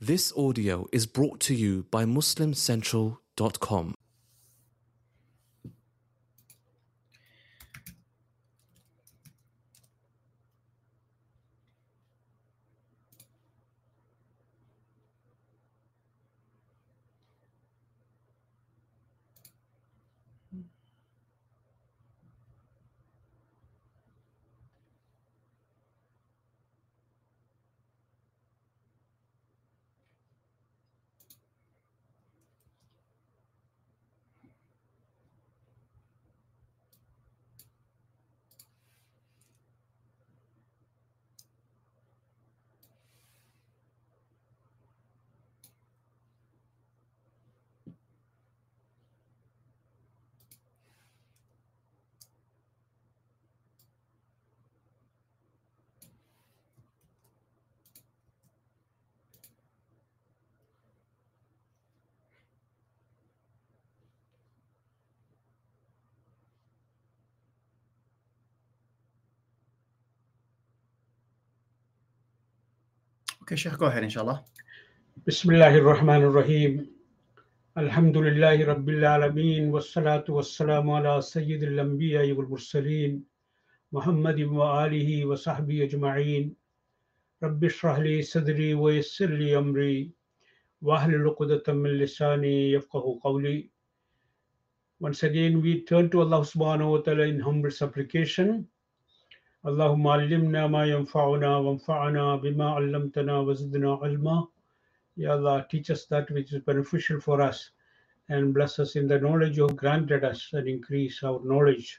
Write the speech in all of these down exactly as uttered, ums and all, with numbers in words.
This audio is brought to you by Muslim Central dot com. Okay, Sheikh, go ahead, inshallah. Bismillahir Rahmanir Rahim. Alhamdulillahi Rabbil Alameen. Wassalatu wassalamu ala Sayyidil Anbiya wal Mursaleen. Muhammadin wa alihi wa sahbihi ajma'een. Rabbi shrah li sadri wa yassir li amri. Wa ahlul uqdatan min lisani yafqahu qawli. Once again, we turn to Allah subhanahu wa ta'ala in humble supplication. Allahumma allimna ma yanfa'una wanfa'na bima 'allamtana wa zidna ilma. Ya Allah, teach us that which is beneficial for us and bless us in the knowledge you have granted us and increase our knowledge.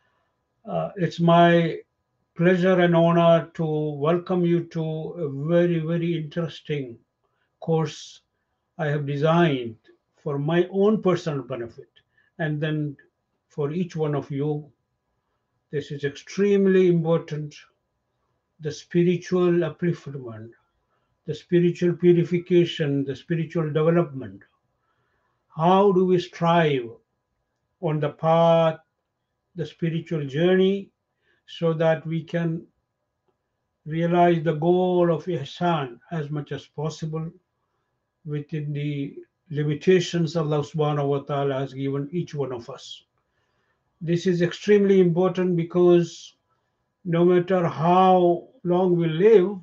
Uh, it's my pleasure and honor to welcome you to a very, very interesting course I have designed for my own personal benefit and then for each one of you. This is extremely important. The spiritual upliftment, the spiritual purification, the spiritual development. How do we strive on the path, the spiritual journey, so that we can realize the goal of ihsan as much as possible within the limitations Allah subhanahu wa ta'ala has given each one of us. This is extremely important because no matter how long we live,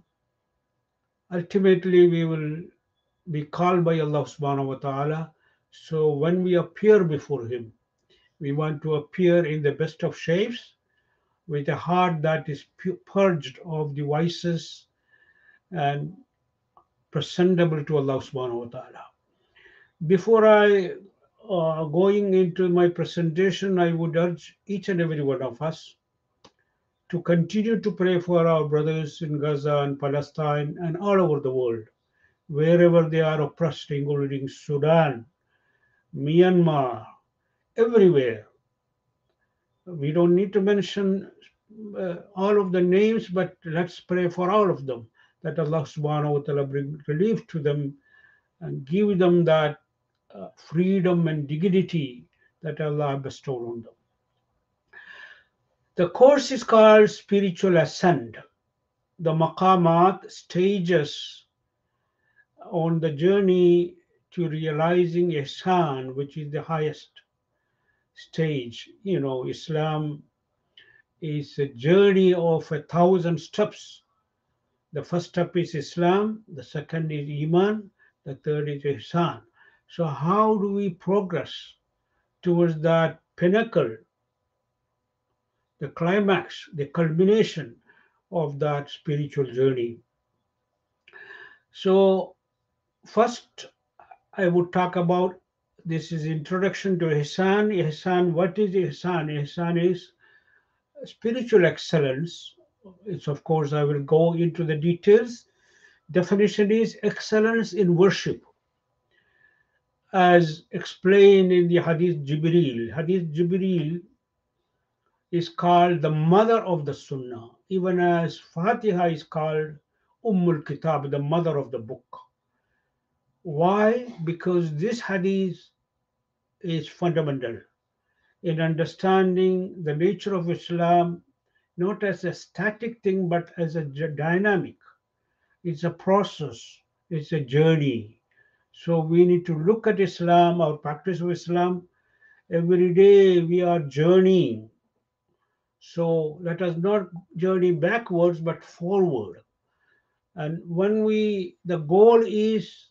ultimately we will be called by Allah subhanahu wa ta'ala. So when we appear before Him, we want to appear in the best of shapes with a heart that is purged of the vices and presentable to Allah subhanahu wa ta'ala. Before I uh, going into my presentation, I would urge each and every one of us to continue to pray for our brothers in Gaza and Palestine and all over the world, wherever they are oppressed, including Sudan, Myanmar, everywhere. We don't need to mention uh, all of the names, but let's pray for all of them, that Allah subhanahu wa ta'ala bring relief to them and give them that uh, freedom and dignity that Allah bestowed on them. The course is called Spiritual Ascent, the maqamat, stages on the journey to realizing ihsan, which is the highest stage. You know, Islam is a journey of a thousand steps. The first step is Islam, the second is Iman, the third is Ihsan. So how do we progress towards that pinnacle, the climax, the culmination of that spiritual journey? So first I would talk about, this is introduction to Ihsan. Ihsan, what is Ihsan? Ihsan is spiritual excellence. It's, of course, I will go into the details. Definition is excellence in worship, as explained in the Hadith Jibreel. Hadith Jibreel is called the mother of the Sunnah, even as Fatiha is called Ummul Kitab, the mother of the book. Why? Because this Hadith is fundamental in understanding the nature of Islam, not as a static thing, but as a dynamic. It's a process, it's a journey. So we need to look at Islam, our practice of Islam. Every day we are journeying. So let us not journey backwards but forward. And when we, the goal is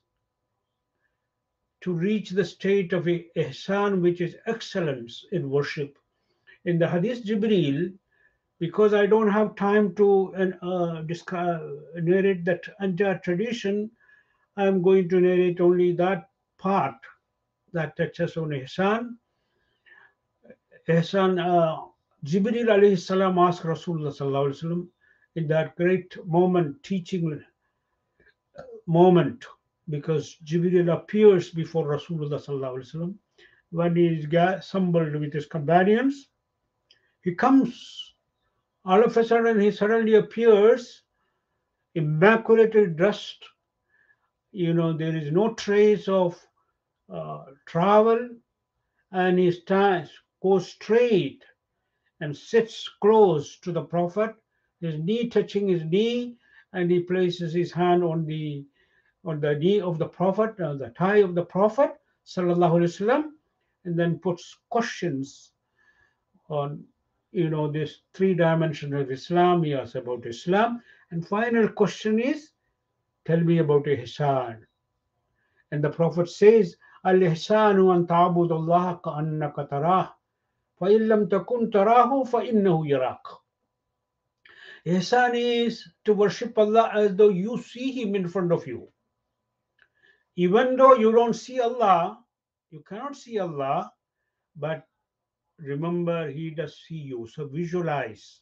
to reach the state of ihsan, which is excellence in worship. In the Hadith Jibreel, because I don't have time to uh, discuss, narrate that entire tradition, I am going to narrate only that part that touches on ihsan. Ihsan, uh, Jibreel alayhi salam asked Rasulullah sallallahu alaihi wasallam in that great moment, teaching moment, because Jibreel appears before Rasulullah sallallahu alaihi wasallam when he is assembled with his companions. He comes, all of a sudden he suddenly appears, immaculately dressed. You know, there is no trace of uh, travel, and he stands, goes straight and sits close to the Prophet, his knee touching his knee, and he places his hand on the on the knee of the Prophet, uh, the thigh of the Prophet, sallallahu alaihi wasallam, and then puts questions on, you know, this three dimensions of Islam. He asks about Islam, and final question is, tell me about ihsan. And the Prophet says, al-ihsanu an ta'budallaha ka'annaka tarah, fa in lam takun tarahu fa innahu yarak. Ihsan is to worship Allah as though you see Him in front of you. Even though you don't see Allah, you cannot see Allah, but remember He does see you. So visualize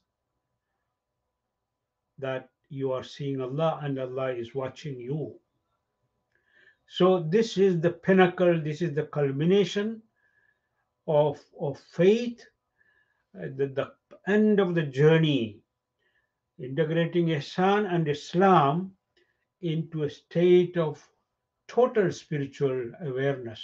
that you are seeing Allah and Allah is watching you. So this is the pinnacle, this is the culmination of, of faith, uh, the, the end of the journey, integrating Ihsan and Islam into a state of total spiritual awareness.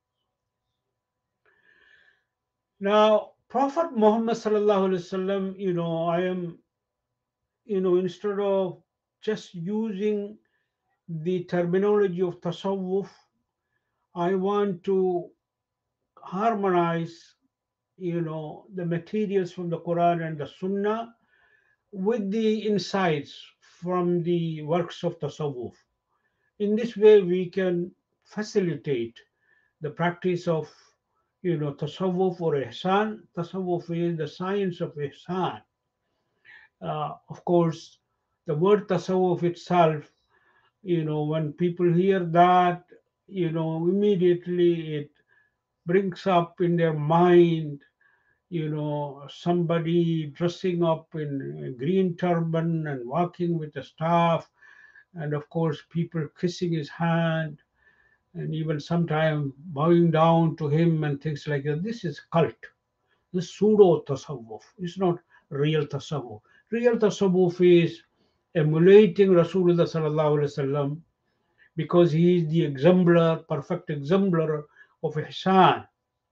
Now, Prophet Muhammad sallallahu alaihi wasallam, you know, I am, you know, instead of just using the terminology of tasawwuf, I want to harmonize, you know, the materials from the Quran and the Sunnah with the insights from the works of tasawwuf. In this way, we can facilitate the practice of, you know, tasawwuf or ihsan. Tasawwuf is the science of ihsan. Uh, of course, the word tasawwuf itself, you know, when people hear that, you know, immediately it brings up in their mind, you know, somebody dressing up in a green turban and walking with a staff, and of course, people kissing his hand, and even sometimes bowing down to him and things like that. This is cult. This pseudo tasawwuf. It's not real tasawwuf. Real tasawwuf is emulating Rasulullah sallallahu alaihi wasallam, because he is the exemplar, perfect exemplar of ihsan.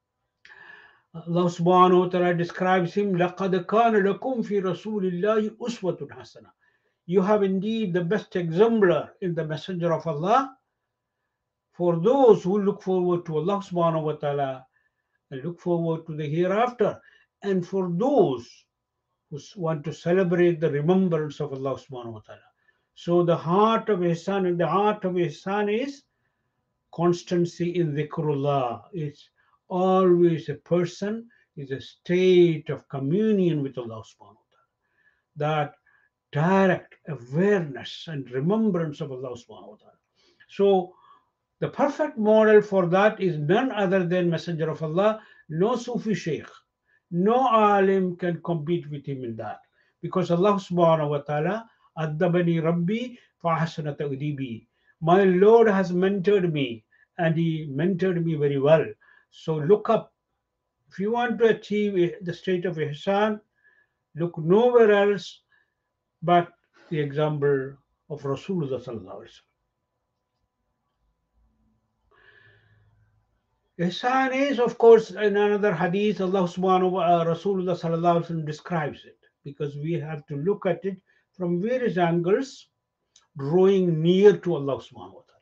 Allah subhanahu wa ta'ala describes him, لَقَدْ كَانَ لَكُمْ فِي رَسُولِ اللَّهِ أُسْوَةٌ حَسَنَةٌ. You have indeed the best exemplar in the Messenger of Allah for those who look forward to Allah subhanahu wa ta'ala and look forward to the hereafter, and for those who want to celebrate the remembrance of Allah subhanahu wa ta'ala. So the heart of ihsan and the heart of ihsan is constancy in dhikrullah. It's always a person, is a state of communion with Allah subhanahu wa ta'ala. That direct awareness and remembrance of Allah subhanahu wa ta'ala. So the perfect model for that is none other than Messenger of Allah. No Sufi Sheikh, no alim can compete with him in that, because Allah subhanahu wa ta'ala, Addabani Rabbi fahasana ta'udibi. My Lord has mentored me, and he mentored me very well. So look up. If you want to achieve the state of ihsan, look nowhere else but the example of Rasulullah sallallahu alaihi wasallam. Ihsan is, of course, in another hadith, Allah subhanahu wa ta'ala, Rasulullah sallallahu alaihi wasallam describes it, because we have to look at it from various angles, drawing near to Allah subhanahu wa ta'ala.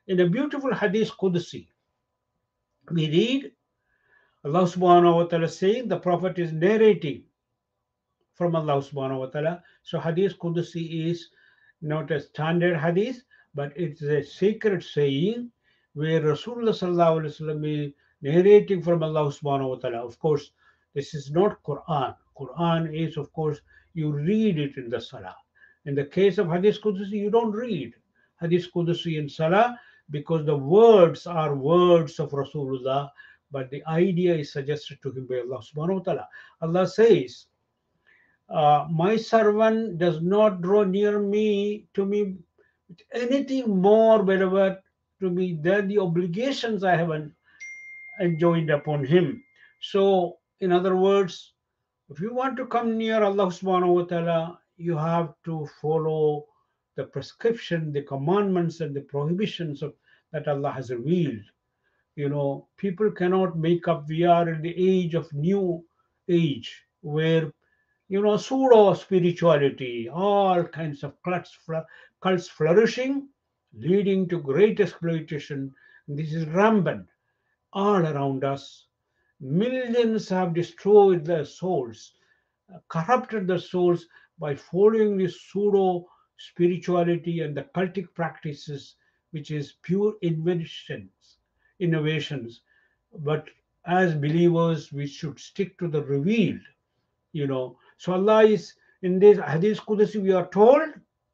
In a beautiful Hadith Qudsi, we read Allah subhanahu wa ta'ala saying, the Prophet is narrating from Allah subhanahu wa ta'ala. So Hadith Qudsi is not a standard Hadith, but it's a sacred saying where Rasulullah sallallahu alaihi wasallam is narrating from Allah subhanahu wa ta'ala. Of course, this is not Quran. Quran is, of course, you read it in the Salah. In the case of Hadith Qudsi, you don't read Hadith Qudsi in Salah because the words are words of Rasulullah, but the idea is suggested to him by Allah subhanahu wa ta'ala. Allah says, uh, my servant does not draw near me to me with anything more wherever to me than the obligations I have enjoined upon him. So, in other words, if you want to come near Allah subhanahu wa ta'ala, you have to follow the prescription, the commandments and the prohibitions of, that Allah has revealed. You know, people cannot make up. We are in the age of new age where, you know, pseudo spirituality, all kinds of cults, cults flourishing, leading to great exploitation. This is rampant all around us. Millions have destroyed their souls, corrupted their souls by following this pseudo spirituality and the cultic practices, which is pure inventions, innovations. But as believers, we should stick to the revealed, you know. So Allah is, in this Hadith Qudsi, we are told,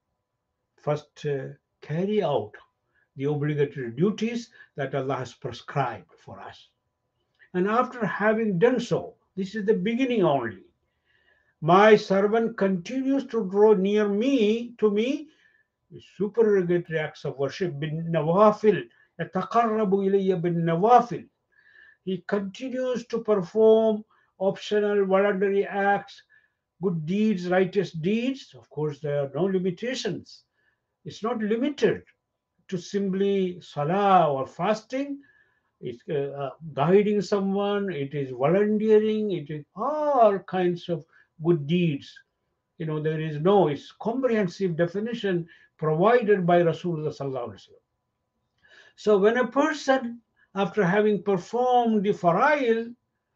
first uh, carry out the obligatory duties that Allah has prescribed for us. And after having done so, this is the beginning only. My servant continues to draw near me, to me, with supererogatory acts of worship, bin nawafil, yataqarrabu ilayya bin nawafil. He continues to perform optional voluntary acts, good deeds, righteous deeds. Of course, there are no limitations. It's not limited to simply salah or fasting. It's uh, uh, guiding someone, it is volunteering, it is all kinds of good deeds. You know, there is no, it's comprehensive definition provided by Rasulullah sallallahu alaihi wasallam. So when a person, after having performed the farail,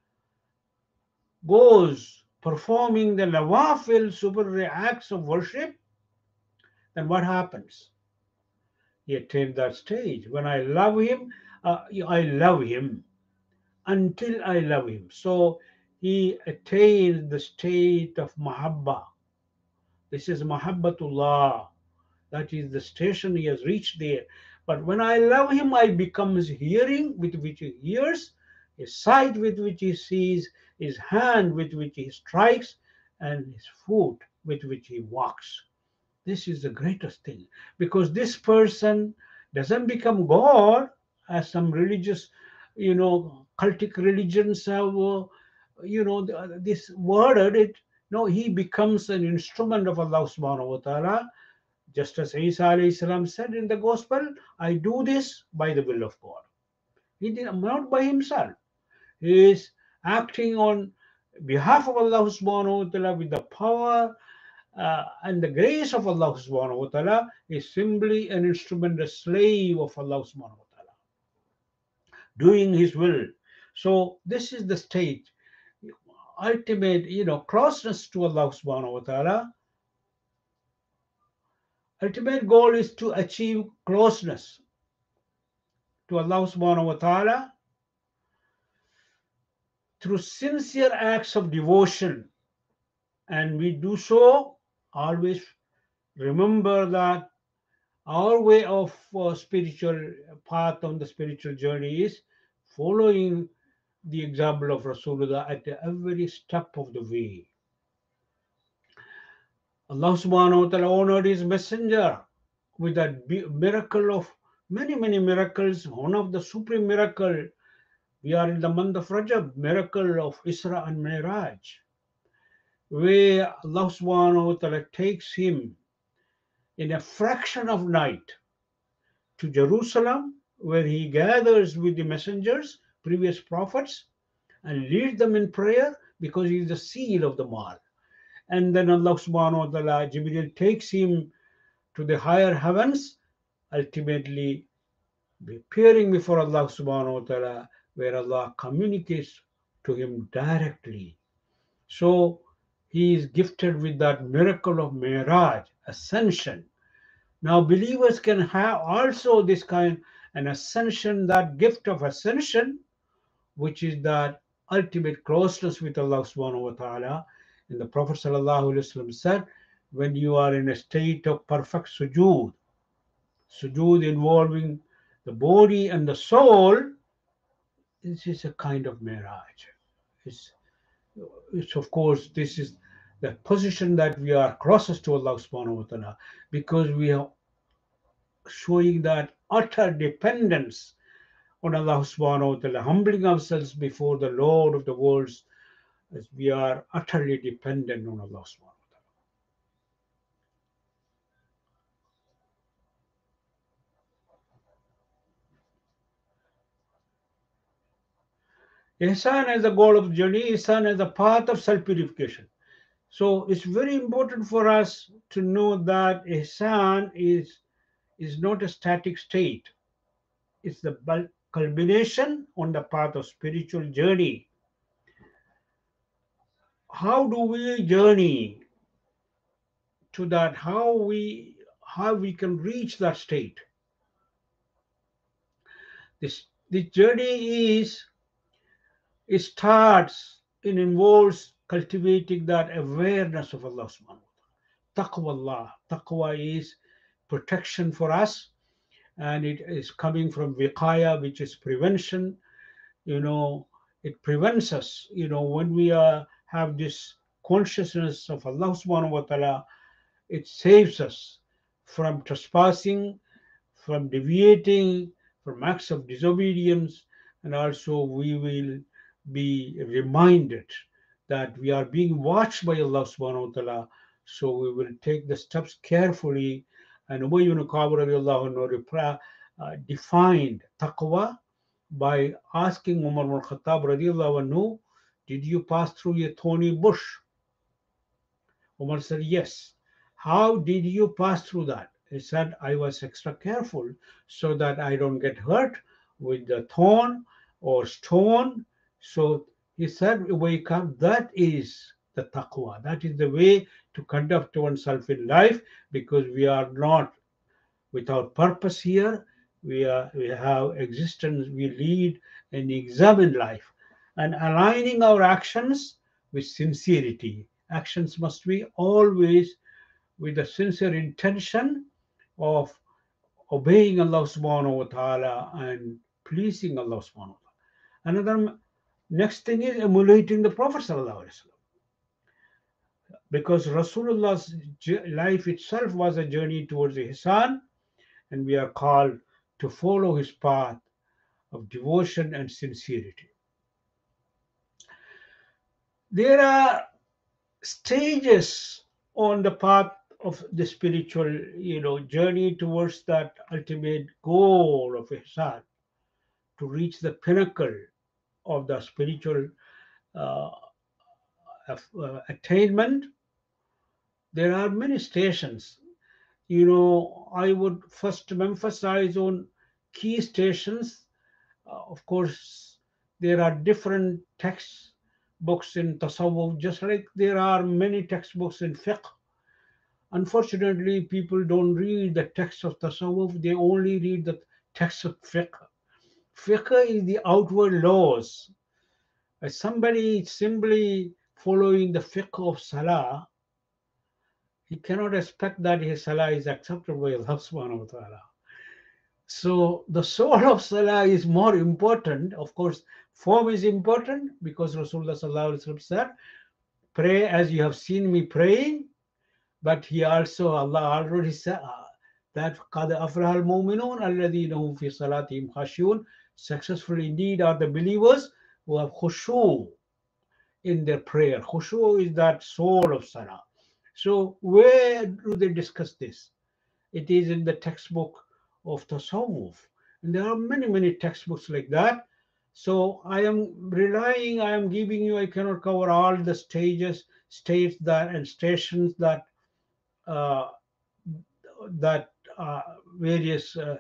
goes performing the nawafil, super acts of worship, then what happens? He attained that stage. When I love him, uh, I love him until I love him. So he attained the state of mahabba. This is mahabbatullah. That is the station he has reached there. But when I love him, I become his hearing with which he hears, his sight with which he sees, his hand with which he strikes, and his foot with which he walks. This is the greatest thing, because this person doesn't become God as some religious, you know, cultic religions have, uh, you know, this worded it. No, he becomes an instrument of Allah subhanahu wa ta'ala. Just as Isa alayhi salam said in the gospel, I do this by the will of God. He did not by himself. He is acting on behalf of Allah subhanahu wa ta'ala with the power uh, and the grace of Allah subhanahu wa ta'ala. Is simply an instrument, a slave of Allah subhanahu wa ta'ala, doing his will. So this is the state, ultimate, you know, closeness to Allah subhanahu wa ta'ala. Ultimate goal is to achieve closeness to Allah subhanahu wa ta'ala through sincere acts of devotion. And we do so, always remember that our way of uh, spiritual path on the spiritual journey is following the example of Rasulullah at every step of the way. Allah subhanahu wa ta'ala honored his messenger with that miracle of many, many miracles. One of the supreme miracle, we are in the month of Rajab, miracle of Isra and Miraj, where Allah subhanahu wa ta'ala takes him in a fraction of night to Jerusalem, where he gathers with the messengers, previous prophets, and leads them in prayer because he is the seal of the Maal. And then Allah subhanahu wa ta'ala, Jibreel takes him to the higher heavens, ultimately appearing before Allah subhanahu wa ta'ala, where Allah communicates to him directly. So he is gifted with that miracle of Mi'raj, ascension. Now believers can have also this kind an ascension, that gift of ascension, which is that ultimate closeness with Allah subhanahu wa ta'ala. And the Prophet sallallahu alaihi wasallam said, when you are in a state of perfect sujood, sujood involving the body and the soul, this is a kind of mirage. It's, it's of course, this is the position that we are closest to Allah subhanahu wa ta'ala, because we are showing that utter dependence on Allah subhanahu wa ta'ala, humbling ourselves before the Lord of the worlds, as we are utterly dependent on Allah subhanahu wa ta'ala. Ihsan as the goal of the journey, Ihsan as the path of self-purification. So it's very important for us to know that Ihsan is, is not a static state. It's the culmination on the path of spiritual journey. How do we journey to that? How we how we can reach that state? This this journey is it starts, it involves cultivating that awareness of Allah subhanahu wa ta'ala. Taqwa Allah. Taqwa is protection for us, and it is coming from wiqaya, which is prevention. You know, it prevents us, you know, when we are, have this consciousness of Allah subhanahu wa ta'ala, it saves us from trespassing, from deviating, from acts of disobedience, and also we will be reminded that we are being watched by Allah subhanahu wa ta'ala, so we will take the steps carefully. And Ubay ibn Ka'b radiallahu anhu uh, defined taqwa by asking Umar ibn Khattab radiallahu anhu, did you pass through a thorny bush? Umar said, yes. How did you pass through that? He said, I was extra careful so that I don't get hurt with the thorn or stone. So he said, wake up, that is the taqwa. That is the way to conduct oneself in life, because we are not without purpose here. We are, we have existence, we lead and examine life, and aligning our actions with sincerity. Actions must be always with the sincere intention of obeying Allah subhanahu wa ta'ala and pleasing Allah subhanahu wa ta'ala. Another next thing is emulating the Prophet sallallahu alaihi wasallam, because Rasulullah's life itself was a journey towards ihsan, and we are called to follow his path of devotion and sincerity. There are stages on the path of the spiritual, you know, journey towards that ultimate goal of ihsan, to reach the pinnacle of the spiritual uh, uh, attainment. There are many stations. You know, I would first emphasize on key stations. Uh, of course, there are different textbooks in tasawwuf, just like there are many textbooks in fiqh. Unfortunately, people don't read the text of tasawwuf, they only read the text of fiqh. Fiqh is the outward laws. As somebody simply following the fiqh of salah, he cannot expect that his salah is accepted by Allah subhanahu wa ta'ala. So the soul of salah is more important. Of course, form is important, because Rasulullah sallallahu alaihi wasallam said, pray as you have seen me praying. But he also, Allah already said uh, that قَدْ أَفْلَحَ الْمُؤْمِنُونَ الَّذِينَ هُمْ فِي صَلَاتِهِمْ خَاشِعُونَ. Successful indeed are the believers who have khushu in their prayer. Khushu is that soul of salah. So where do they discuss this? It is in the textbook of tasawwuf. And there are many, many textbooks like that. So I am relying, I am giving you, I cannot cover all the stages, states that and stations that uh, that uh, various uh,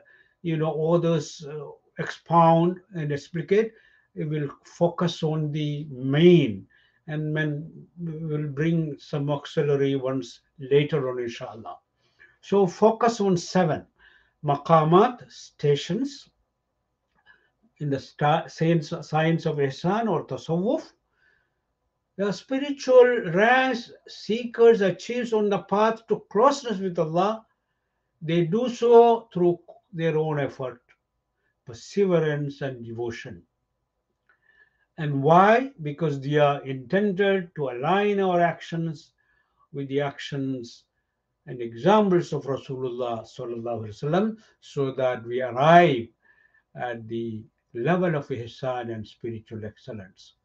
you know, others uh, expound and explicate. It will focus on the main, and then we will bring some auxiliary ones later on, inshallah. So focus on seven maqamat, stations in the sta- science, science of ihsan or tasawwuf. The spiritual ranks seekers achieves on the path to closeness with Allah. They do so through their own effort, perseverance, and devotion. And why? Because they are intended to align our actions with the actions and examples of Rasulullah sallallahu alaihi wasallam, so that we arrive at the level of ihsan and spiritual excellence.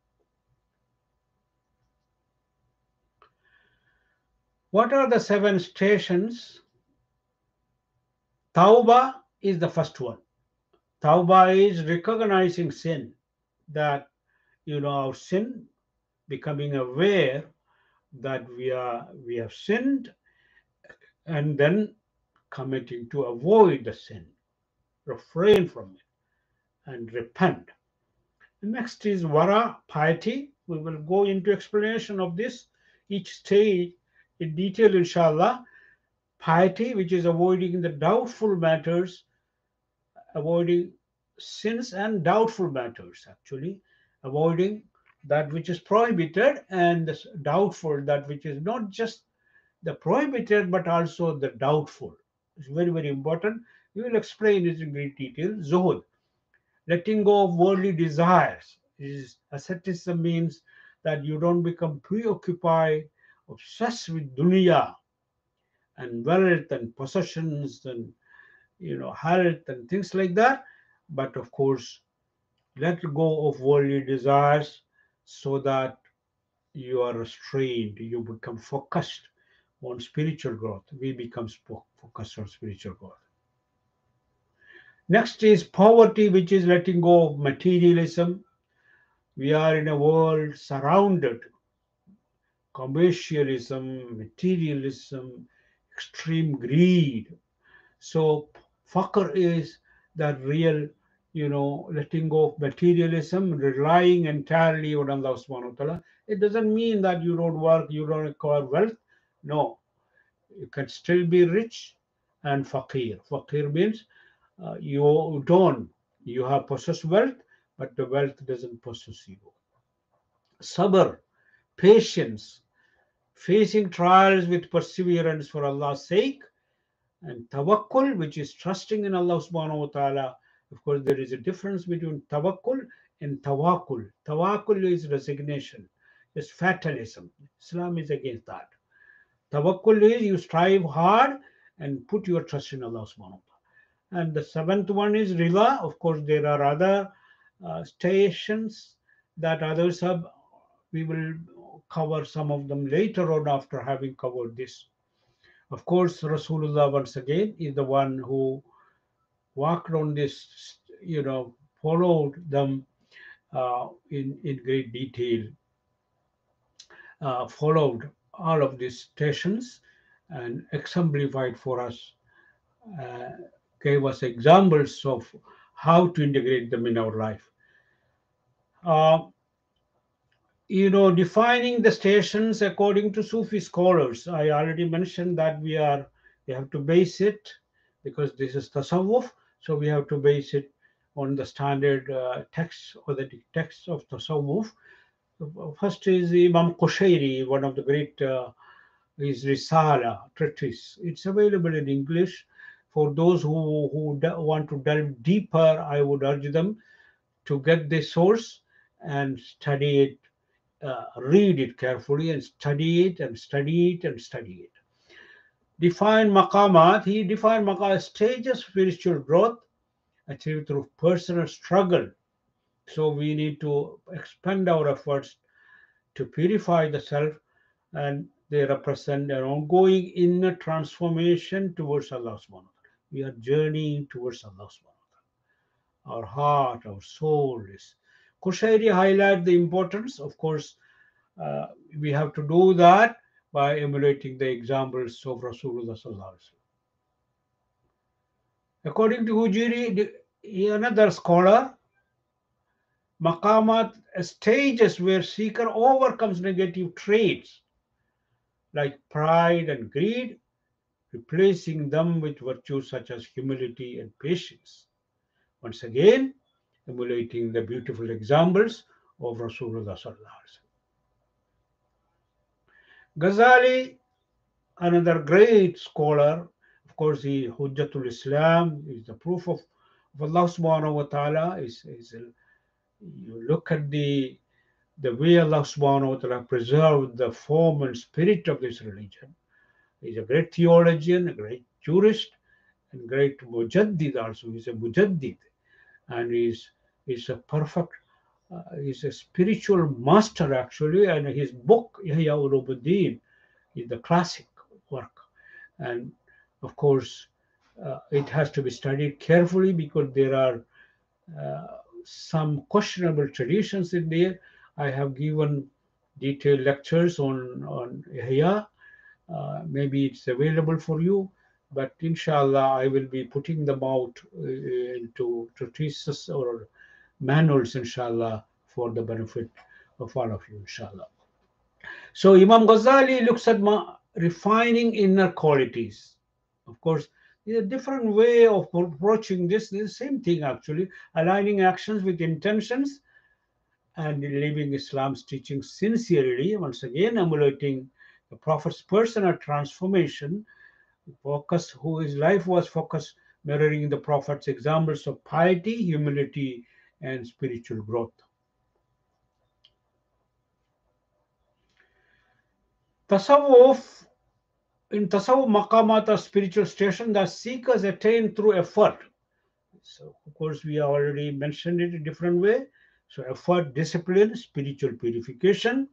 What are the seven stations? Tawbah is the first one. Tawbah is recognizing sin, that, you know, our sin, becoming aware that we are we have sinned, and then committing to avoid the sin, refrain from it, and repent. The next is wara, piety. We will go into explanation of this, each stage in detail, inshallah. Piety, which is avoiding the doubtful matters, avoiding sins and doubtful matters, actually, avoiding that which is prohibited, and the doubtful, that which is not just the prohibited but also the doubtful. It's very, very important. We will explain it in great detail. Zuhud, letting go of worldly desires. Is asceticism means that you don't become preoccupied, obsessed with dunya and wealth and possessions and, you know, health and things like that. But of course, let go of worldly desires so that you are restrained, you become focused on spiritual growth. We become focused on spiritual growth. Next is poverty, which is letting go of materialism. We are in a world surrounded commercialism, materialism, extreme greed. So fakr is that real, you know, letting go of materialism, relying entirely on Allah subhanahu wa ta'ala. It doesn't mean that you don't work, you don't acquire wealth. No, you can still be rich and fakir. Fakir means uh, you don't, you have possessed wealth, but the wealth doesn't possess you. Sabr, patience, facing trials with perseverance for Allah's sake, and tawakkul, which is trusting in Allah subhanahu wa ta'ala. Of course, there is a difference between tawakkul and tawakkul. Tawakkul is resignation, it's fatalism. Islam is against that. Tawakkul is you strive hard and put your trust in Allah subhanahu wa ta'ala. And the seventh one is rila. Of course, there are other uh, stations that others have. We will cover some of them later on after having covered this. Of course, Rasulullah, once again, is the one who walked on this, you know, followed them uh, in, in great detail, uh, followed all of these stations and exemplified for us, uh, gave us examples of how to integrate them in our life. Uh, you know, defining the stations according to Sufi scholars. I already mentioned that we are we have to base it, because this is tasawwuf, so we have to base it on the standard uh, texts or the texts of tasawwuf. First is Imam Qushayri, one of the great, uh, his Risala treatise. It's available in English. For those who, who want to delve deeper, I would urge them to get the source and study it. Uh, read it carefully and study it and study it and study it. Define maqamat. He defined maqamat, stages of spiritual growth achieved through personal struggle. So we need to expend our efforts to purify the self, and they represent an ongoing inner transformation towards Allah subhanahu wa ta'ala. We are journeying towards Allah subhanahu wa ta'ala. Our heart, our soul is. Qushayri highlight the importance. Of course, uh, we have to do that by emulating the examples of Rasulullah sallallahu alaihi wasallam. According to Hujiri, another scholar, maqamat stages where seeker overcomes negative traits like pride and greed, replacing them with virtues such as humility and patience. Once again, emulating the beautiful examples of Rasulullah sallallahu alaihi wasallam. Ghazali, another great scholar, of course, he Hujjatul Islam is the proof of, of Allah subhanahu wa ta'ala. Is, is you look at the the way Allah subhanahu wa ta'ala preserved the form and spirit of this religion. He's a great theologian, a great jurist, and great mujaddid also. He's a mujaddid, and he's, he's a perfect, uh, he's a spiritual master actually, and his book, Ihya Ulumuddin, is the classic work. And of course, uh, it has to be studied carefully because there are uh, some questionable traditions in there. I have given detailed lectures on, on Ihya. Uh, maybe it's available for you, but inshallah, I will be putting them out uh, into treatises or manuals, inshallah, for the benefit of all of you, inshallah. So Imam Ghazali looks at ma- refining inner qualities. Of course, there's a different way of approaching this. It's the same thing, actually, aligning actions with intentions and living Islam's teaching sincerely, once again emulating the Prophet's personal transformation, focus, who his life was focused, mirroring the Prophet's examples of piety, humility, and spiritual growth. Tasawwuf, in Tasawwuf, maqamat are spiritual station that seekers attain through effort. So, of course, we already mentioned it a different way. So, effort, discipline, spiritual purification,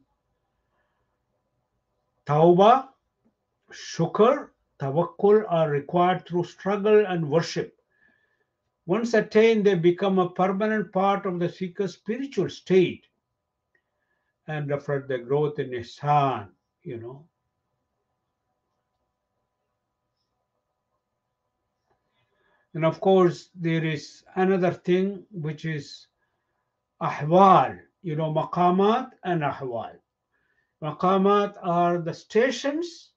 tawbah, shukr, tawakkul are required through struggle and worship. Once attained, they become a permanent part of the seeker's spiritual state and reflect the growth in ihsan, you know. And of course, there is another thing which is ahwal, you know, maqamat and ahwal. Maqamat are the stations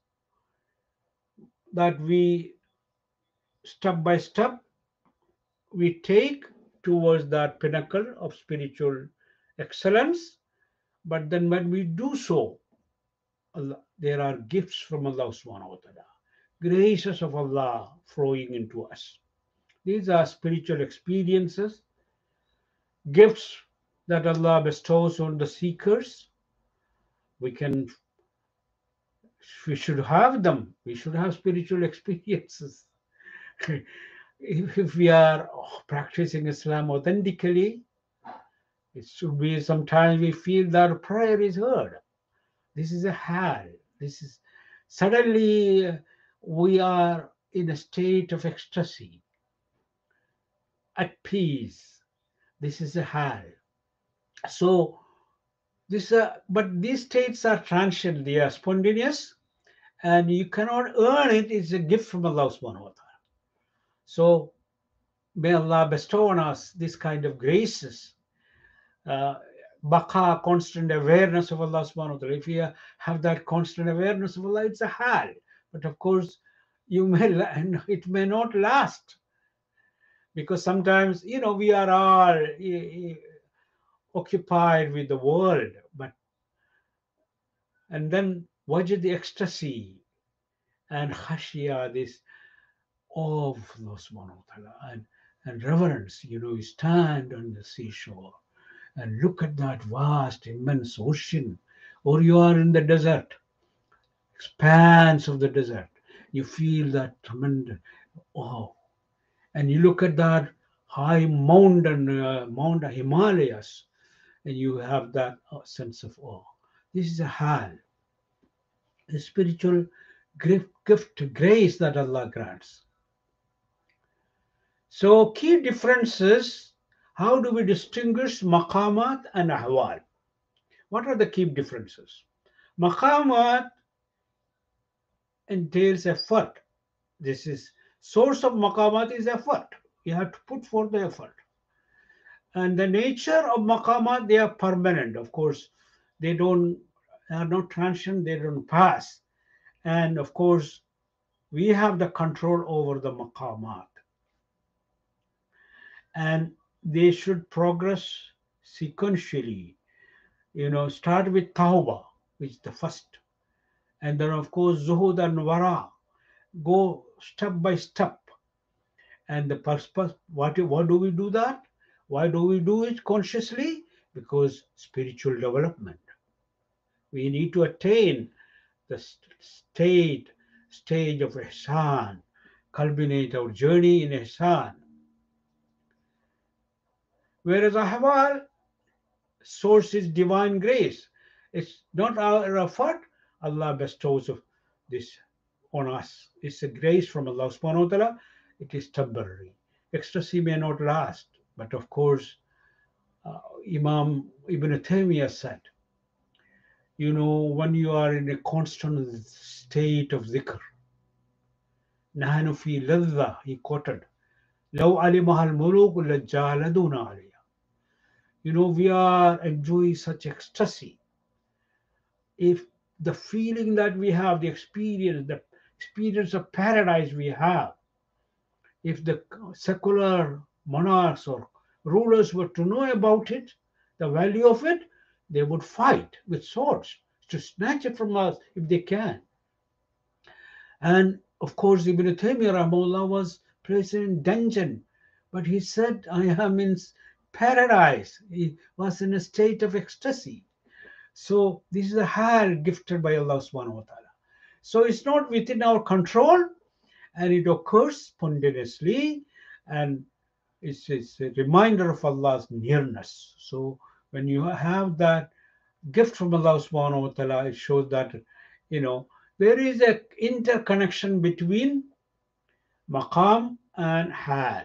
that we, step by step, we take towards that pinnacle of spiritual excellence. But then when we do so, Allah, there are gifts from Allah subhanahu wa ta'ala, graces of Allah flowing into us. These are spiritual experiences, gifts that Allah bestows on the seekers. We can, we should have them. We should have spiritual experiences. If we are practicing Islam authentically, it should be sometimes we feel that prayer is heard. This is a hal. This is suddenly we are in a state of ecstasy, at peace. This is a hal. So this, uh, but these states are transient. They are spontaneous, and you cannot earn it. It's a gift from Allah subhanahu wa ta'ala. So may Allah bestow on us this kind of graces, uh, baqa, constant awareness of Allah subhanahu wa ta'ala. If you have that constant awareness of Allah, it's a hal. But of course, you may it may not last, because sometimes, you know, we are all uh, occupied with the world, but and then wajid the ecstasy and khashiyah, this awe of Allah subhanahu wa ta'ala, and, and reverence. You know, you stand on the seashore and look at that vast, immense ocean, or you are in the desert, expanse of the desert. You feel that tremendous awe, and you look at that high mountain, uh, Mount Himalayas, and you have that uh, sense of awe. This is a hal, a spiritual gift, gift, grace that Allah grants. So key differences, how do we distinguish maqamat and ahwal? What are the key differences? Maqamat entails effort. This is Source of maqamat is effort. You have to put forth the effort. And the nature of maqamat, they are permanent. Of course, they don't they are not transient, they don't pass. And of course, we have the control over the maqamat. And they should progress sequentially. You know, start with tawbah, which is the first. And then, of course, zuhud and wara. Go step by step. And the purpose, what, what do we do that? Why do we do it consciously? Because spiritual development. We need to attain the state, stage of ihsan, culminate our journey in ihsan. Whereas ahwal, source is divine grace. It's not our effort. Allah bestows of this on us. It's a grace from Allah subhanahu wa ta'ala. It is temporary. Ecstasy may not last, but of course, uh, Imam Ibn Taymiyyah said, you know, when you are in a constant state of dhikr, نحن في لذة, he quoted, لو علمها الملوك لجالدونا عليها. You know, we are enjoying such ecstasy. If the feeling that we have, the experience, the experience of paradise we have, if the secular monarchs or rulers were to know about it, the value of it, they would fight with swords to snatch it from us if they can. And of course, Ibn Taymiyyah Rahimahullah was placed in dungeon, but he said, I am in paradise. He was in a state of ecstasy. So this is a hal gifted by Allah subhanahu wa ta'ala. So it's not within our control, and it occurs spontaneously, and it's, it's a reminder of Allah's nearness. So when you have that gift from Allah subhanahu wa ta'ala, it shows that, you know, there is an interconnection between maqam and hal.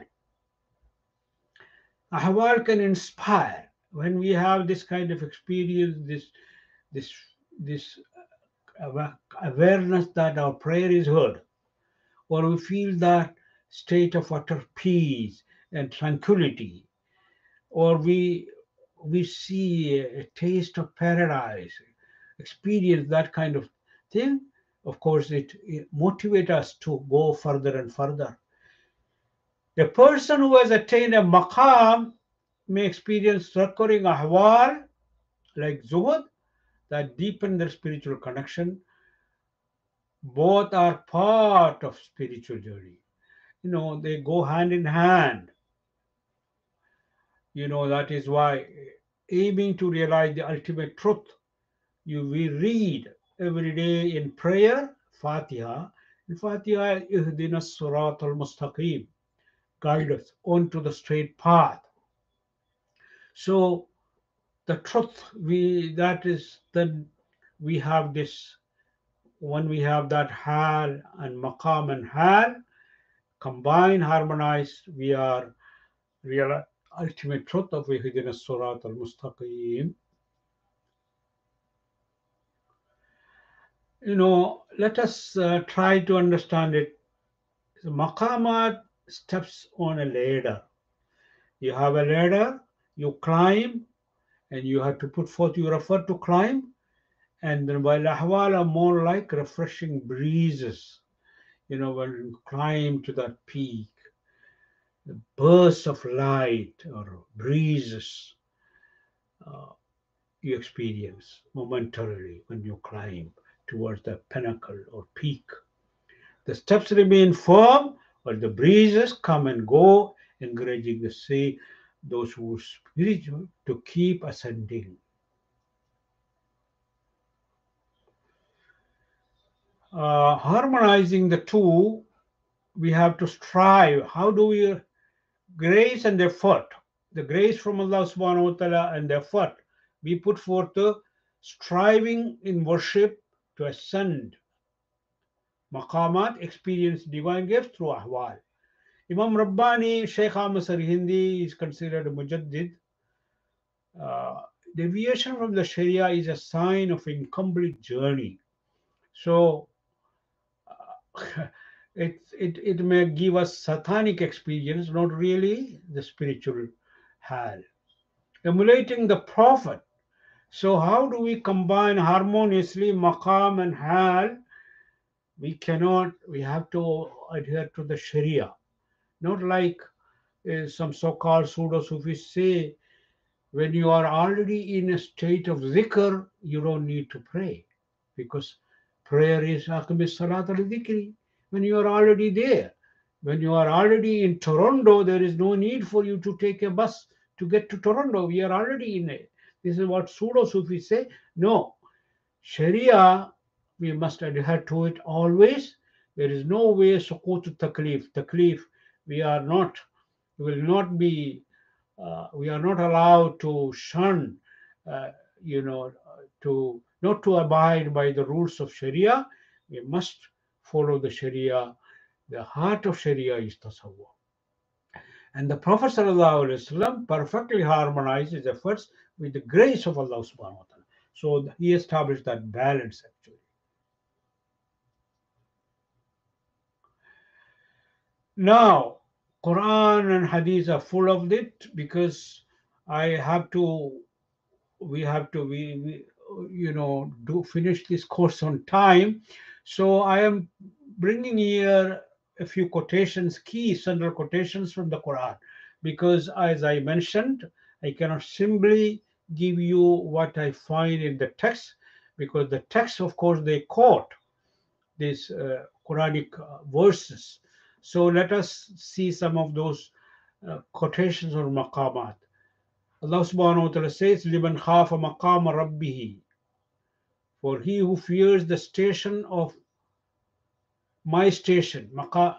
Ahwal can inspire. When we have this kind of experience, this, this, this awareness that our prayer is heard, or we feel that state of utter peace and tranquility, or we we see a taste of paradise, experience that kind of thing, of course, it, it motivates us to go further and further. The person who has attained a maqam may experience recurring ahwal like zuhud that deepen their spiritual connection. Both are part of spiritual journey. You know, they go hand in hand. You know, that is why aiming to realize the ultimate truth, you we read every day in prayer, Fatiha. In Fatiha, Ihdina Surat al-Mustaqim, guide us onto the straight path. So the truth, we that is then we have this, when we have that hal and maqam and hal combined, harmonized, we are real ultimate truth of Ihdina Surat al-Mustaqim. You know, let us uh, try to understand it. So maqamat, steps on a ladder. You have a ladder, you climb, and you have to put forth your effort to climb. And then while ahwal are more like refreshing breezes, you know, when you climb to that peak, the bursts of light or breezes uh, you experience momentarily when you climb towards the pinnacle or peak. The steps remain firm, but the breezes come and go, encouraging the sea, those who are spiritual, to keep ascending. Uh, harmonizing the two, we have to strive. How do we grace and effort? The grace from Allah subhanahu wa ta'ala and the effort. We put forth the striving in worship to ascend. Maqamat, experience divine gifts through ahwal. Imam Rabbani, Shaykh Ahmad Sarhindi is considered a mujaddid. Uh, deviation from the Sharia is a sign of incomplete journey. So, uh, It, it, it may give us satanic experience, not really the spiritual hal. Emulating the Prophet. So how do we combine harmoniously maqam and hal? We cannot, we have to adhere to the Sharia. Not like uh, some so-called pseudo-Sufis say, when you are already in a state of zikr, you don't need to pray. Because prayer is aqimis salat al-dhikri. When you are already there. When you are already in Toronto, there is no need for you to take a bus to get to Toronto. We are already in it. This is what pseudo-Sufis say. No. Sharia, we must adhere to it always. There is no way suqut taklif. Taklif, we are not, will not be, uh, we are not allowed to shun, uh, you know, to not to abide by the rules of Sharia. We must follow the Sharia. The heart of Sharia is tasawwuf. And the Prophet ﷺ perfectly harmonized his efforts with the grace of Allah subhanahu wa ta'ala. So he established that balance actually. Now, Quran and Hadith are full of it because I have to, we have to, we, we you know, do finish this course on time. So I am bringing here a few quotations, key central quotations from the Quran, because as I mentioned, I cannot simply give you what I find in the text, because the text, of course, they quote these uh, Quranic uh, verses. So let us see some of those uh, quotations or maqamat. Allah subhanahu wa ta'ala says, لِمَنْ خَافَ مَقَامَ رَبِّهِ, for he who fears the station of my station, maqam,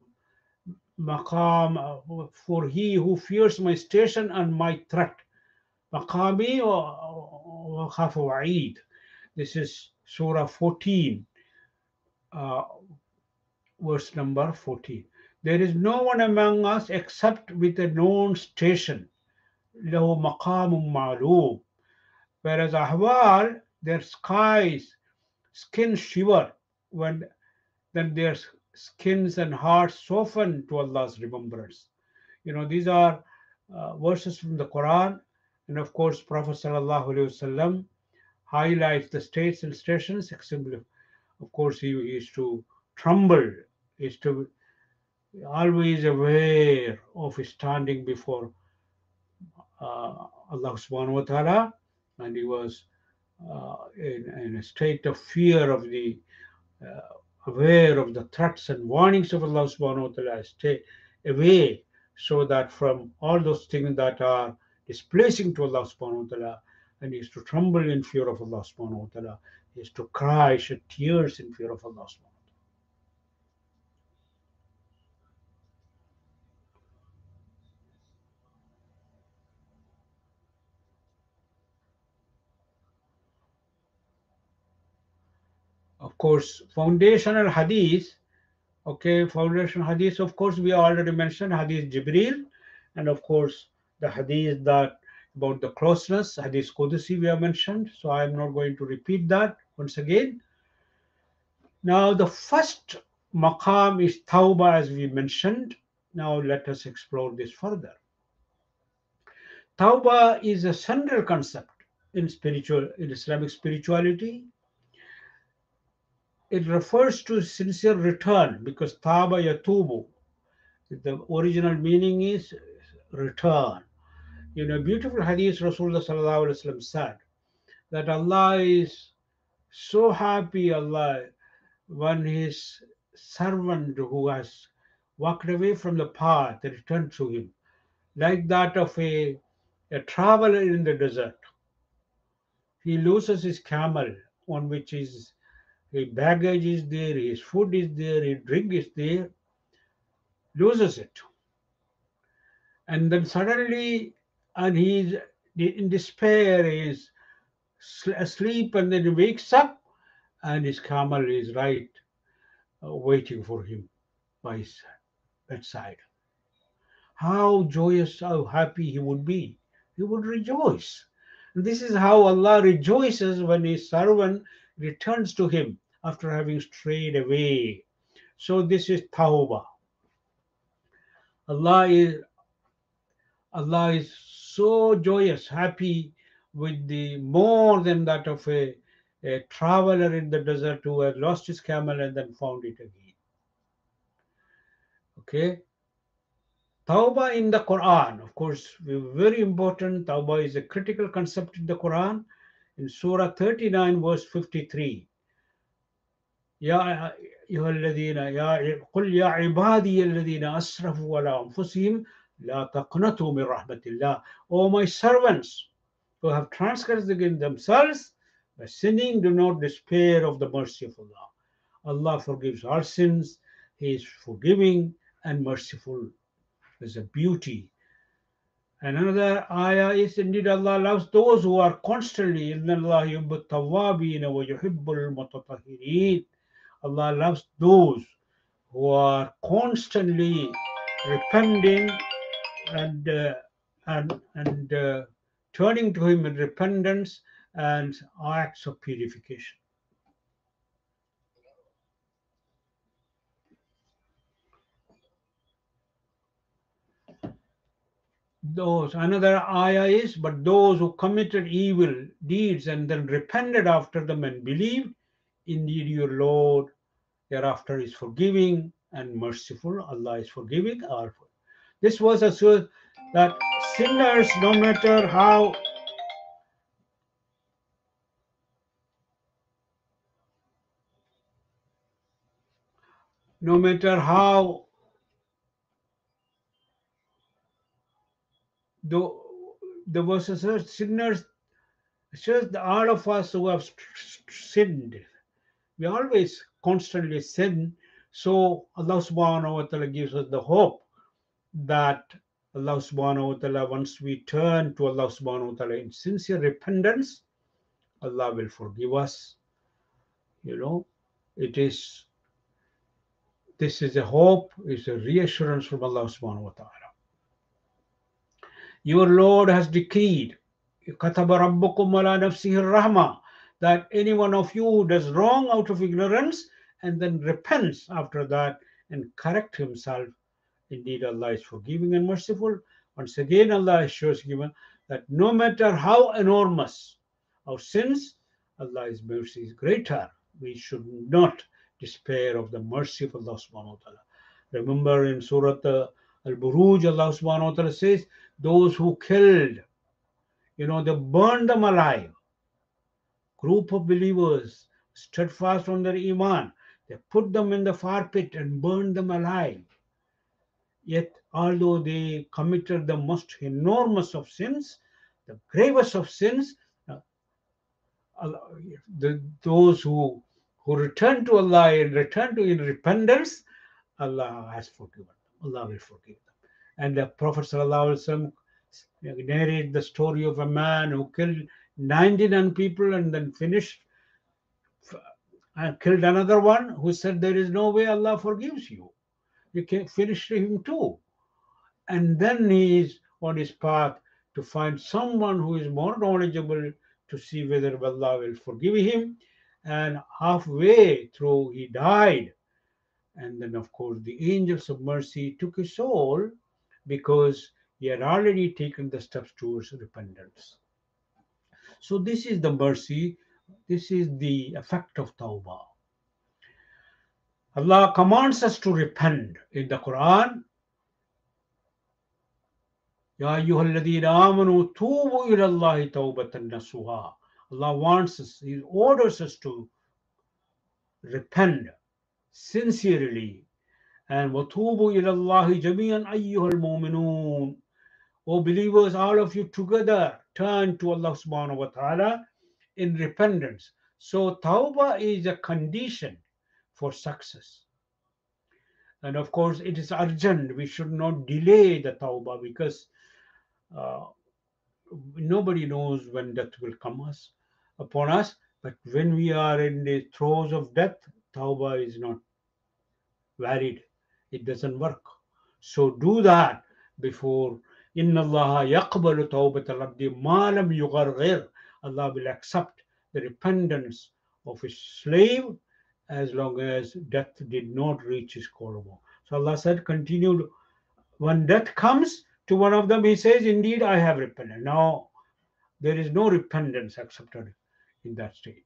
maqam, for he who fears my station and my threat. Maqami wa khafa wa'id. This is Surah fourteen, uh, verse number fourteen. There is no one among us except with a known station. له مقام معلوم. Whereas Ahwal, their skies, skin shiver when then their skins and hearts soften to Allah's remembrance. You know, these are uh, verses from the Quran, and of course, Prophet Sallallahu Alaihi Wasallam highlights the states and stations. Of course, he is to tremble, is to always aware of his standing before uh, Allah Subhanahu wa Taala, and he was uh, in, in a state of fear of the uh, aware of the threats and warnings of Allah subhanahu wa ta'ala, stay away so that from all those things that are displeasing to Allah subhanahu wa ta'ala, and he is to tremble in fear of Allah subhanahu wa ta'ala, he is to cry, shed tears in fear of Allah subhanahu wa ta'ala. Of course, foundational hadith, okay, foundational hadith, of course, we already mentioned hadith Jibril, and of course, the hadith that about the closeness, hadith Qudusi we have mentioned, so I am not going to repeat that once again. Now, the first maqam is tawbah, as we mentioned. Now, let us explore this further. Tawbah is a central concept in spiritual, in Islamic spirituality. It refers to sincere return because taba yatubu, the original meaning is return. You know, beautiful hadith Rasulullah sallallahu alaihi wasallam said that Allah is so happy, Allah, when his servant who has walked away from the path returned to him, like that of a, a traveler in the desert. He loses his camel on which his, his baggage is there, his food is there, his drink is there, loses it. And then suddenly, and he's in despair, he is asleep, and then he wakes up, and his camel is right uh, waiting for him by his bedside. How joyous, how happy he would be. He would rejoice. And this is how Allah rejoices when his servant returns to him after having strayed away. So this is tawbah. Allah is Allah is so joyous, happy with the more than that of a, a traveler in the desert who had lost his camel and then found it again. Okay. Tawbah in the Quran, of course, very important. Tawbah is a critical concept in the Quran. In Surah thirty-nine, verse fifty-three. Ya أيها الذين يا قل يا عبادي الذين أسرفوا على أنفسهم لا تقنطوا من رحمة الله. O my servants who have transgressed against themselves by sinning, do not despair of the mercy of Allah. Allah forgives our sins. He is forgiving and merciful. There's a beauty. And another ayah is, indeed Allah loves those who are constantly إِنَّ اللَّهَ يُحِبُّ التَّوَّابِينَ وَيُحِبُّ الْمُتَطَهِّرِينَ. Allah loves those who are constantly repenting and uh, and and uh, turning to Him in repentance and acts of purification. Those another ayah is, but those who committed evil deeds and then repented after them and believed, indeed your Lord thereafter is forgiving and merciful. Allah is forgiving. Or this was assured that sinners, no matter how no matter how the the verses are sinners, says all of us who have sinned, we always constantly sin. So Allah subhanahu wa ta'ala gives us the hope that Allah subhanahu wa ta'ala, once we turn to Allah subhanahu wa ta'ala in sincere repentance, Allah will forgive us. You know, it is this is a hope, is a reassurance from Allah subhanahu wa ta'ala. Your Lord has decreed, كَتَبَ رَبُّكُمْ عَلَى نَفْسِهِ الرَّحْمَةِ, that any one of you who does wrong out of ignorance and then repents after that and correct himself, indeed Allah is forgiving and merciful. Once again, Allah assures given that no matter how enormous our sins, Allah's mercy is greater. We should not despair of the mercy of Allah subhanahu wa ta'ala. Remember in Surah Al-Buruj, Allah subhanahu wa ta'ala says, those who killed, you know, they burned them alive. Group of believers steadfast on their iman, they put them in the fire pit and burned them alive. Yet, although they committed the most enormous of sins, the gravest of sins, uh, the, those who who return to Allah and return to in repentance, Allah has forgiven them. Allah will forgive them. And the Prophet ﷺ narrated the story of a man who killed ninety-nine people and then finished and killed another one, who said, there is no way Allah forgives you. You can finish him too. And then he is on his path to find someone who is more knowledgeable to see whether Allah will forgive him. And halfway through, he died. And then, of course, the angels of mercy took his soul because he had already taken the steps towards repentance. So this is the mercy. This is the effect of tawbah. Allah commands us to repent in the Quran. Ya ayyuhalladhina amanu tubu ila Allahi tawbatan nasuha. Allah wants us, He orders us to repent sincerely. And watubu ila Allahi jami'an ayyuhal mu'minun. O believers, all of you together turn to Allah subhanahu wa ta'ala in repentance. So tawbah is a condition for success. And of course, it is urgent. We should not delay the tawbah because uh, nobody knows when death will come us upon us. But when we are in the throes of death, tawbah is not valid. It doesn't work. So do that before. Inna Allah yaqbalu tawbata al-abdi ma lam yugharghir. Allah will accept the repentance of his slave as long as death did not reach his collarbone. So Allah said, continued, when death comes to one of them, he says, indeed, I have repented. Now, there is no repentance accepted in that state.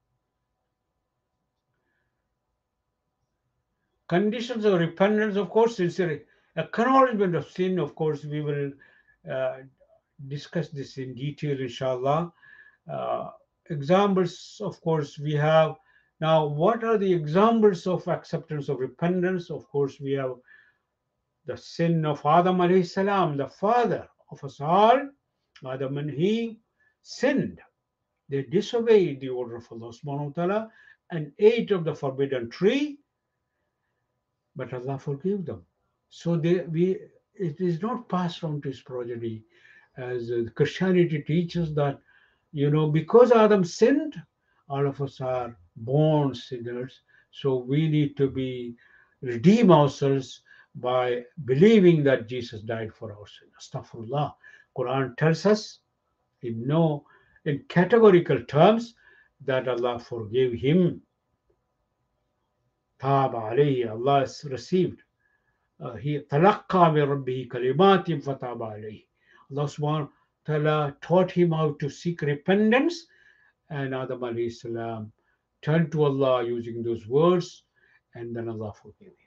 Conditions of repentance, of course, sincere acknowledgement of sin. Of course, we will uh, discuss this in detail, inshallah. Uh, examples, of course, we have. Now, what are the examples of acceptance of repentance? Of course, we have the sin of Adam alayhi salam, the father of us all. Adam and he sinned. They disobeyed the order of Allah subhanahu wa ta'ala and ate of the forbidden tree, but Allah forgave them. So they, we, it is not passed on to his progeny, as uh, Christianity teaches that, you know, because Adam sinned, all of us are born sinners. So we need to be redeem ourselves by believing that Jesus died for our sin. Astaghfirullah. Quran tells us in no in categorical terms that Allah forgave him. Taba alayhi, Allah has received. Uh, he talaqqa min rabbihi kalimatin fataba alayhi. Allah subhanahu wa ta'ala taught him how to seek repentance, and Adam alayhi salam turned to Allah using those words, and then Allah forgave him.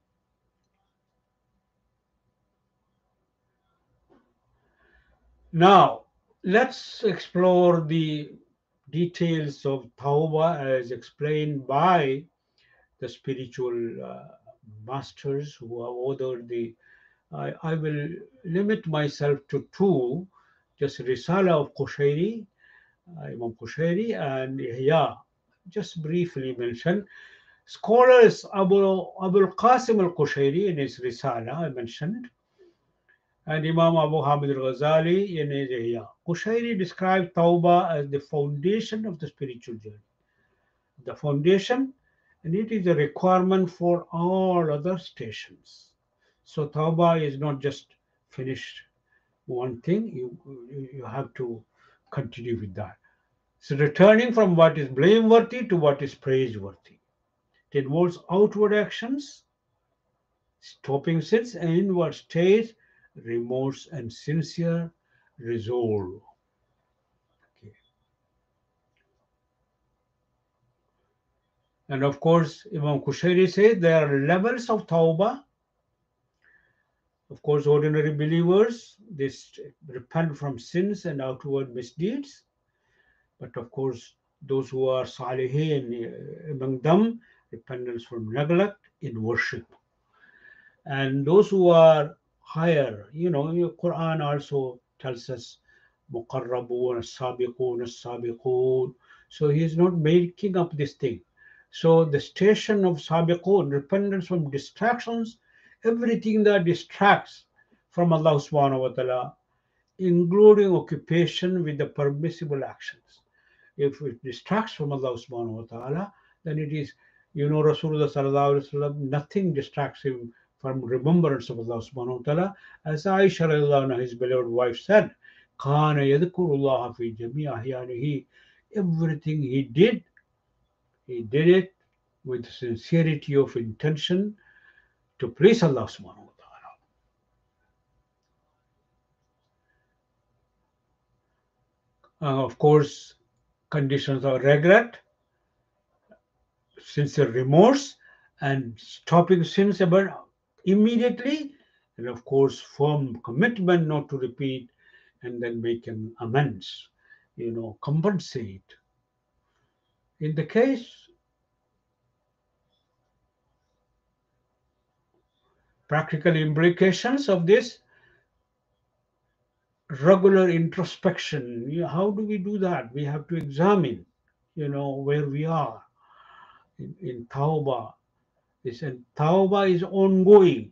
Now, let's explore the details of Tawbah as explained by the spiritual uh, masters who have authored the. I, I will limit myself to two, just Risala of Qushayri, uh, Imam Qushayri, and Ihya. Just briefly mention. Scholars Abu Abu Qasim al-Qushayri in his Risala, I mentioned, and Imam Abu Hamid al-Ghazali in his Ihya. Qushayri described Tawbah as the foundation of the spiritual journey. The foundation, and it is a requirement for all other stations. So Tawbah is not just finished one thing, you, you have to continue with that. So returning from what is blameworthy to what is praiseworthy. It involves outward actions, stopping sins, and inward state, remorse and sincere resolve. Okay. And of course, Imam Qushayri says there are levels of Tawbah. Of course, ordinary believers, they repent from sins and outward misdeeds. But of course, those who are salihin, among them, repentance from neglect in worship. And those who are higher, you know, the Quran also tells us, muqarrabun, as-sabiqun, as-sabiqun. So he is not making up this thing. So the station of sabiqun, repentance from distractions, everything that distracts from Allah subhanahu wa ta'ala, including occupation with the permissible actions. If it distracts from Allah subhanahu wa ta'ala, then it is, you know, Rasulullah sallallahu alaihi wasallam, nothing distracts him from remembrance of Allah subhanahu wa ta'ala. As Aisha radiallahu anha, his beloved wife, said, Kana yadhkurullah fi jami' ahyanihi. Everything he did, he did it with sincerity of intention to please Allah subhanahu wa ta'ala. Uh, of course, conditions of regret, sincere remorse, and stopping sins about immediately, and of course, firm commitment not to repeat, and then make an amends, you know, compensate. In the case, practical implications of this, regular introspection. You know, how do we do that? We have to examine, you know, where we are in, in Tawbah. This and Tawbah is ongoing.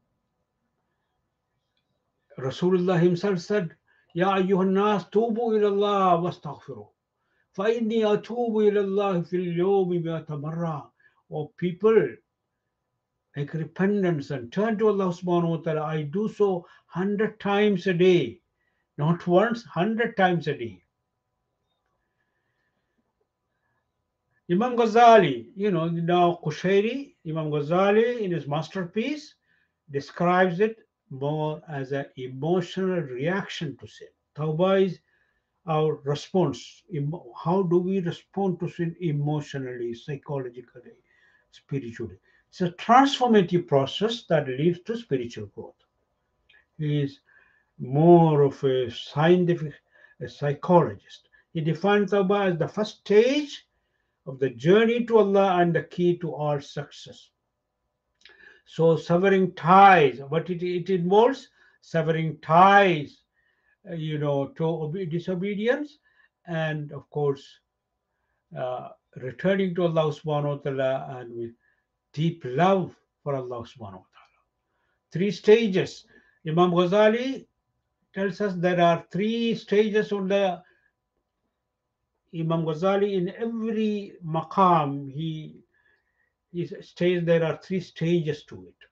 Rasulullah himself said, Ya ayyuhan nas tubu ila Allah wastaghfiru. Fa inni atubu ila Allah fil yawmi mi'ata marra. O people, make repentance and turn to Allah subhanahu wa ta'ala. I do so hundred times a day. Not once, hundred times a day. Imam Ghazali, you know, now Kushairi, Imam Ghazali in his masterpiece describes it more as an emotional reaction to sin. Tawbah is our response. Emo- How do we respond to sin emotionally, psychologically, spiritually? It's a transformative process that leads to spiritual growth. He is more of a scientific a psychologist. He defines Tawbah as the first stage of the journey to Allah and the key to all success. So severing ties, what it, it involves, severing ties, uh, you know, to obe- disobedience, and of course, uh, returning to Allah subhanahu wa ta'ala and with deep love for Allah subhanahu wa ta'ala. Three stages. Imam Ghazali tells us there are three stages on the Imam Ghazali in every maqam. He, he says there are three stages to it.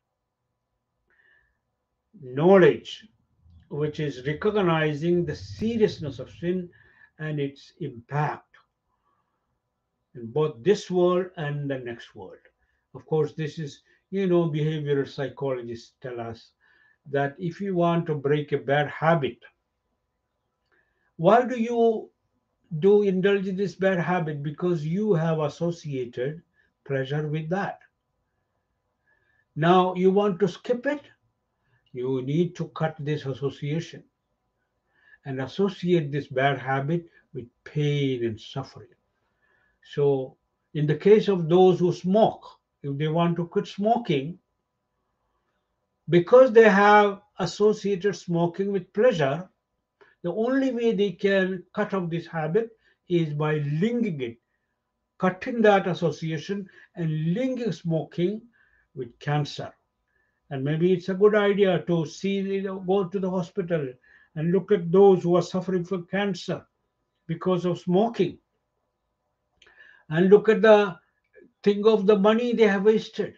Knowledge, which is recognizing the seriousness of sin and its impact in both this world and the next world. Of course, this is, you know, behavioral psychologists tell us that if you want to break a bad habit, why do you do indulge in this bad habit? Because you have associated pleasure with that. Now you want to skip it, you need to cut this association and associate this bad habit with pain and suffering. So, in the case of those who smoke, if they want to quit smoking, because they have associated smoking with pleasure, the only way they can cut off this habit is by linking it, cutting that association and linking smoking with cancer. And maybe it's a good idea to see, you know, go to the hospital and look at those who are suffering from cancer because of smoking, and look at the think of the money they have wasted,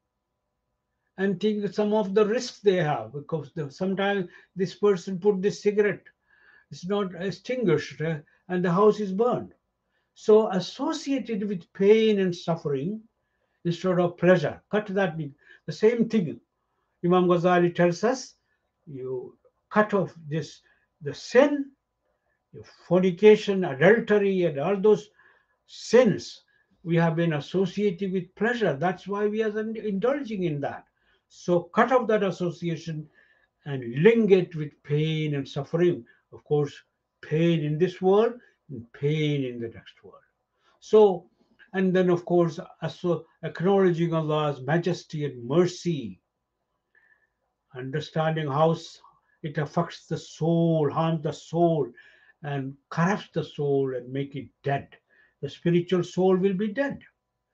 and think some of the risks they have, because the, sometimes this person put this cigarette, it's not extinguished, uh, and the house is burned. So associated with pain and suffering instead of pleasure, cut that. The same thing Imam Ghazali tells us, you cut off this, the sin, fornication, adultery, and all those sins we have been associated with pleasure. That's why we are indulging in that. So cut off that association and link it with pain and suffering. Of course, pain in this world and pain in the next world. So, and then of course, also acknowledging Allah's majesty and mercy, understanding how it affects the soul, harms the soul, and corrupts the soul and make it dead. The spiritual soul will be dead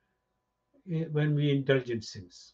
when we indulge in sins.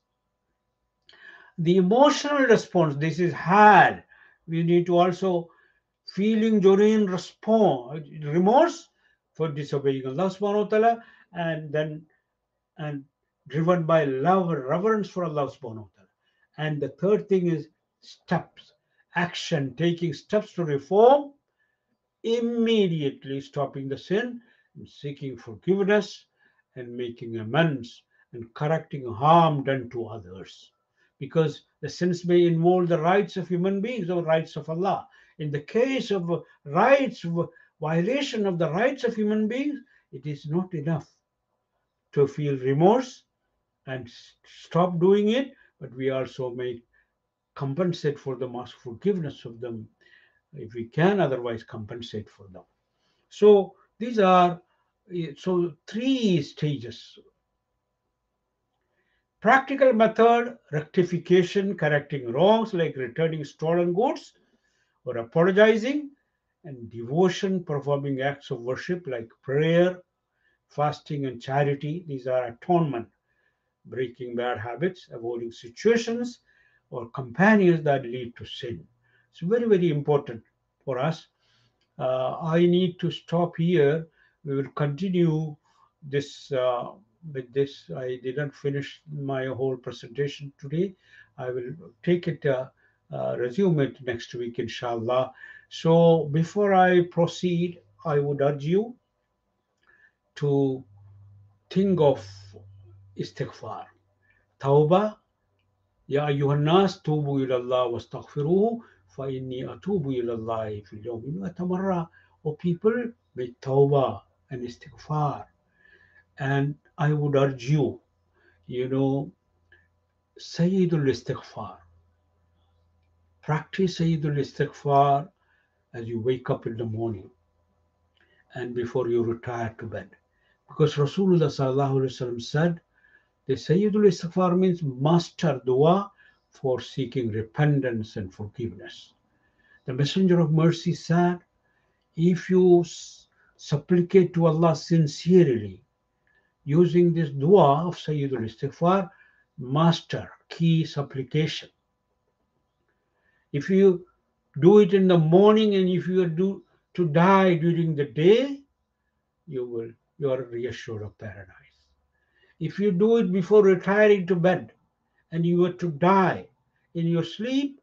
The emotional response, this is hard. We need to also feeling genuine response, remorse for disobeying Allah subhanahu wa ta'ala, and then and driven by love and reverence for Allah subhanahu wa ta'ala. And the third thing is steps, action, taking steps to reform, immediately stopping the sin, and seeking forgiveness, and making amends, and correcting harm done to others. Because the sins may involve the rights of human beings or rights of Allah. In the case of rights, violation of the rights of human beings, it is not enough to feel remorse and stop doing it, but we also may compensate for them, ask forgiveness of them if we can otherwise compensate for them. So these are so three stages. Practical method: rectification, correcting wrongs like returning stolen goods or apologizing, and devotion, performing acts of worship like prayer, fasting, and charity. These are atonement, breaking bad habits, avoiding situations or companions that lead to sin. It's very, very important for us. Uh, I need to stop here. We will continue this uh, with this. I didn't finish my whole presentation today. I will take it, uh, uh, resume it next week, inshallah. So before I proceed, I would urge you to think of istighfar. Tawbah, Ya ayyuhan nas tubu ila Allah wastaghfiruhu fa inni atubu ila Allah fil yawmi mi'ata marra. O people, make tawbah and istighfar. And I would urge you, you know, Sayyidul Istighfar. Practice Sayyidul Istighfar as you wake up in the morning and before you retire to bed. Because Rasulullah sallallahu alaihi wasallam said, the Sayyidul Istighfar means master dua for seeking repentance and forgiveness. The Messenger of Mercy said, if you supplicate to Allah sincerely, using this dua of Sayyidul Istighfar, master, key supplication. If you do it in the morning and if you do to die during the day, you will you are reassured of paradise. If you do it before retiring to bed and you were to die in your sleep,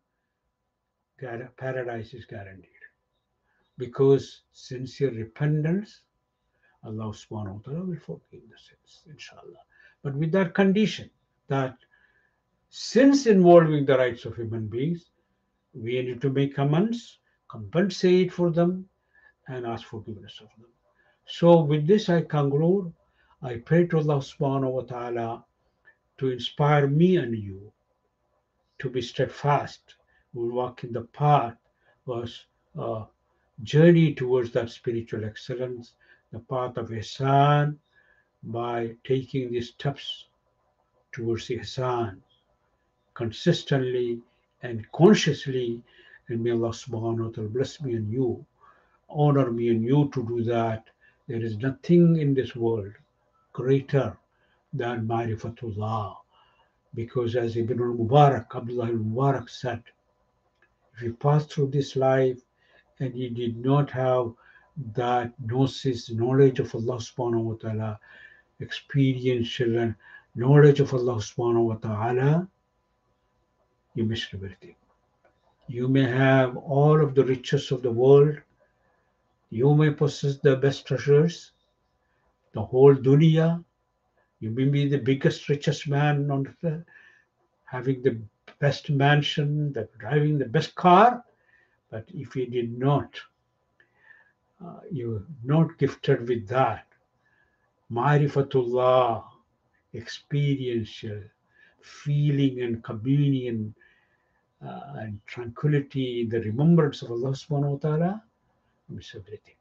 paradise is guaranteed. Because sincere repentance, Allah subhanahu wa ta'ala will forgive the sins, inshallah. But with that condition, that sins involving the rights of human beings, we need to make amends, compensate for them, and ask forgiveness of them. So with this I conclude. I pray to Allah subhanahu wa ta'ala to inspire me and you to be steadfast, will walk in the path, was a journey towards that spiritual excellence, the path of ihsan, by taking these steps towards ihsan consistently and consciously. And may Allah subhanahu wa ta'ala bless me and you, honor me and you to do that. There is nothing in this world greater than Ma'rifatullah. Because as Ibn al-Mubarak, Abdullah al-Mubarak said, if you pass through this life and you did not have that gnosis, knowledge of Allah subhanahu wa ta'ala, experiential knowledge of Allah subhanahu wa ta'ala, you missed everything. You may have all of the riches of the world, you may possess the best treasures, the whole dunya, you may be the biggest, richest man on earth, having the best mansion, the, driving the best car, but if you did not, uh, you're not gifted with that, Ma'rifatullah, experiential, feeling and communion uh, and tranquility, the remembrance of Allah subhanahu wa ta'ala, miss everything.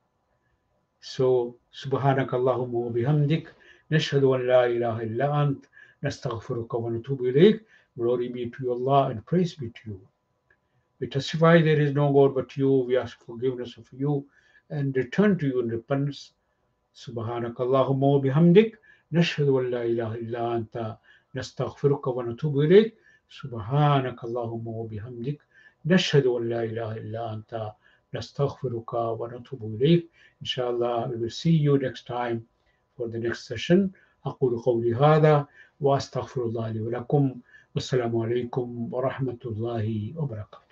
So, Subhanaka Allahumma wa bihamdik, nashhadu an la ilaha illa ant, nastaghfiruka wa natubu ilayk. Glory be to Allah and praise be to you. We testify there is no God but you. We ask forgiveness of you and return to you in repentance. Subhanaka Allahumma wa bihamdik, nashhadu an la ilaha illa anta, nastaghfiruka wa natubu ilayk. Subhanaka Allahumma wa bihamdik, nashhadu an la ilaha illa anta, nastaghfiruka wa natubu ilayk. Inshallah, we will see you next time for the next session. أقول قولي هذا وأستغفر الله لي ولكم. والسلام عليكم ورحمة الله وبركاته.